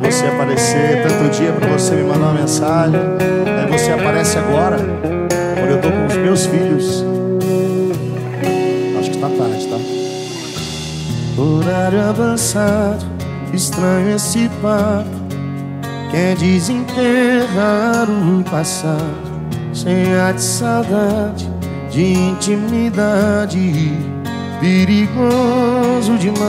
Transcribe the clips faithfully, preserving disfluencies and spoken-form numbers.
você aparecer, tanto dia pra você me mandar uma mensagem. Aí você aparece agora, quando eu tô com os meus filhos. Acho que tá tarde, tá? Horário avançado, estranho esse papo. Quer desenterrar o passado, sem ar de saudade, de intimidade. Perigoso demais.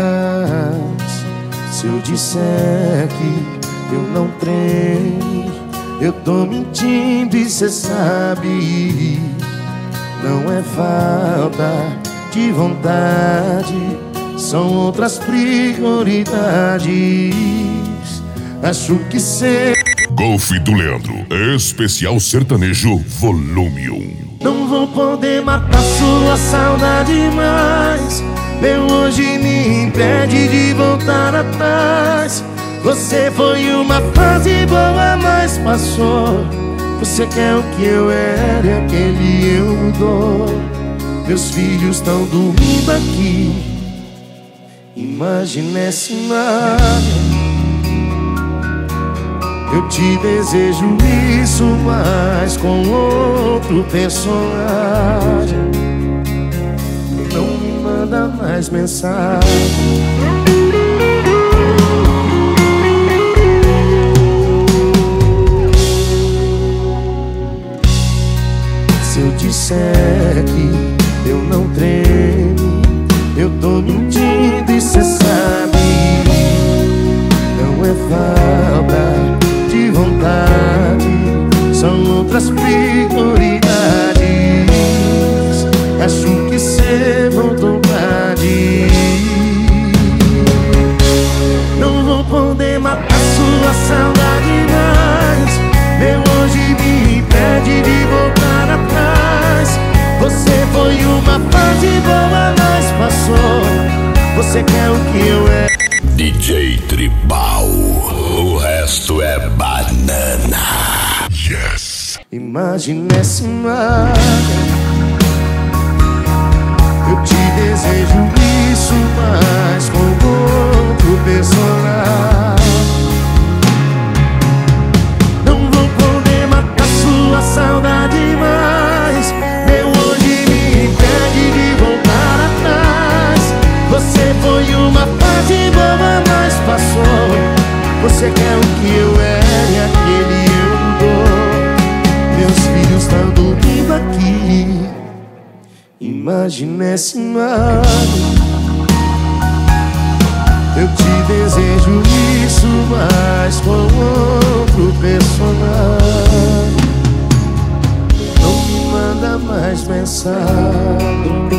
Se eu disser que eu não treino, eu tô mentindo e cê sabe. Não é falta de vontade, são outras prioridades. Acho que cê... Golf do Leandro, especial sertanejo, volume um. Não vou poder matar sua saudade mais. Meu hoje me impede de voltar atrás. Você foi uma fase boa, mas passou. Você quer o que eu era e aquele eu mudou. Meus filhos estão dormindo aqui. Imagina esse mar. Eu te desejo isso, mas com outro personagem. Não me manda mais mensagem. Se eu disser que eu não treino, eu tô mentindo e cê sabe. Não é falta de vontade, são outras prioridades. Acho que cê voltou pra dir. Não vou poder matar sua saudade mais. Meu hoje me impede de voltar atrás. Você foi uma fase boa, mas passou. Você quer o que eu era. D J Tribal, o resto é banana. Yes. Imagina esse mar. Eu te desejo isso, mas com outro personagem. Não vou poder matar sua saudade mais. Meu hoje me impede de voltar atrás. Você foi uma fase boa, mas passou. Você quer o que eu era e aquele eu mudou. Meus filhos estão dormindo aqui. Imagina esse mar. Eu te desejo isso, mas com outro personagem. Não me manda mais mensagem.